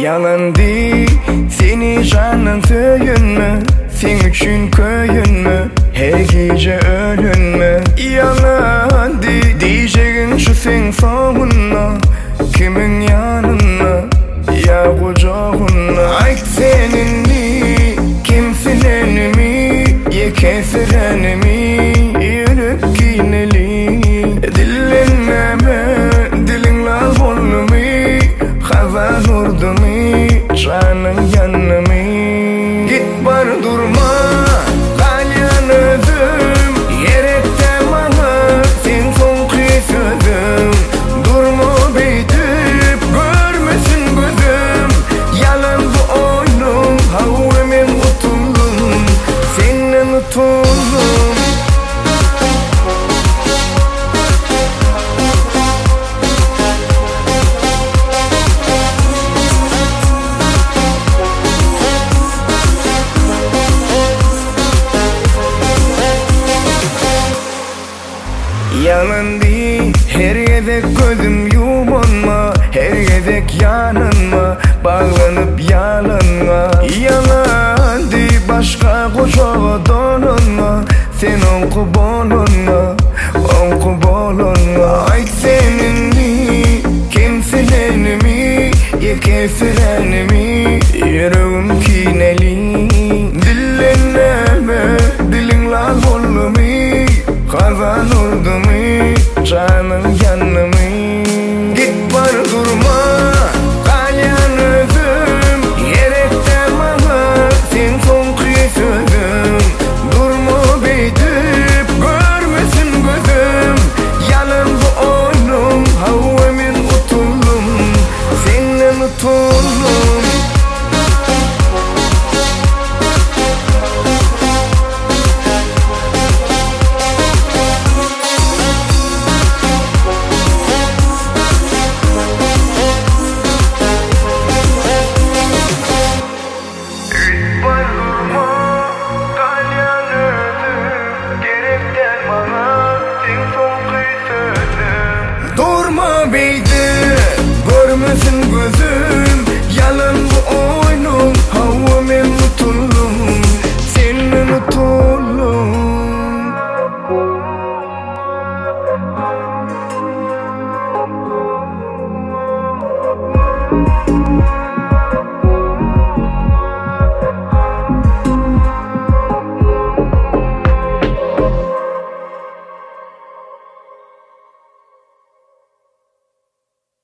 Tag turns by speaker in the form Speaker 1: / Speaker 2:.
Speaker 1: Yalan değil, seni canın söyünme, sen üçün köyünme, her gece ölünme. Yalan değil, diyeceğin şu sen savunma, kimin yanına, ya kucağına. Ay seninle, kimsin enemi, ya kesiren mi, yürüp gineli. Dillenmeme, dilin lal olmu, hazan urdu mi, canın yanı mi. Git bar durma, kalyan özüm, yerekte bana sen son sözüm. Durma beytip, görmesin gözüm, yalan bu oyunum, havvemin utuldum, senin utuldum. Yalan değil, her gezek gözüm yumanma, her gezek yanınma, bağlanıp yalanma. Yalan değil, başka kuşağa donanma, sen onku bolunma, onku bolunma. Ay seninle, kimsin enemi, ya kesiren mi, yüreğim kineli. Dillenme, dilin lal oldu mi, kazan urdu mi, canın yanı mi. Git bar durma, kalyan özüm, yerekte bana sen son sözüm. Durma beytip, görmesin gözüm, yalan bu oyunum, havvemin utuldum, senin utuldum. Durma beydi, görmesin gözüm, yalan bu oyunum, havvemin utuldum, senin utuldum.